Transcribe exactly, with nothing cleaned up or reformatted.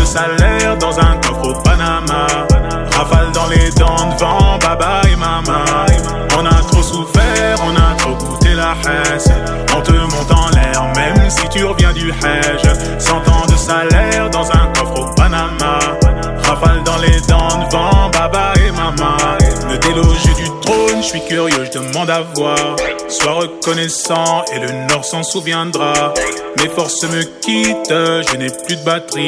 salaire dans un coffre au Panama. Rafale dans les dents devant baba et mama. On a trop souffert, on a trop goûté la haisse. On te monte en l'air même si tu reviens du Hajj. Cent ans de salaire dans un coffre au Panama. Rafale dans les dents devant baba et mama. Le déloge du trône, je suis curieux, je demande à voir. Sois reconnaissant et le Nord s'en souviendra. Mes forces me quittent, je n'ai plus de batterie.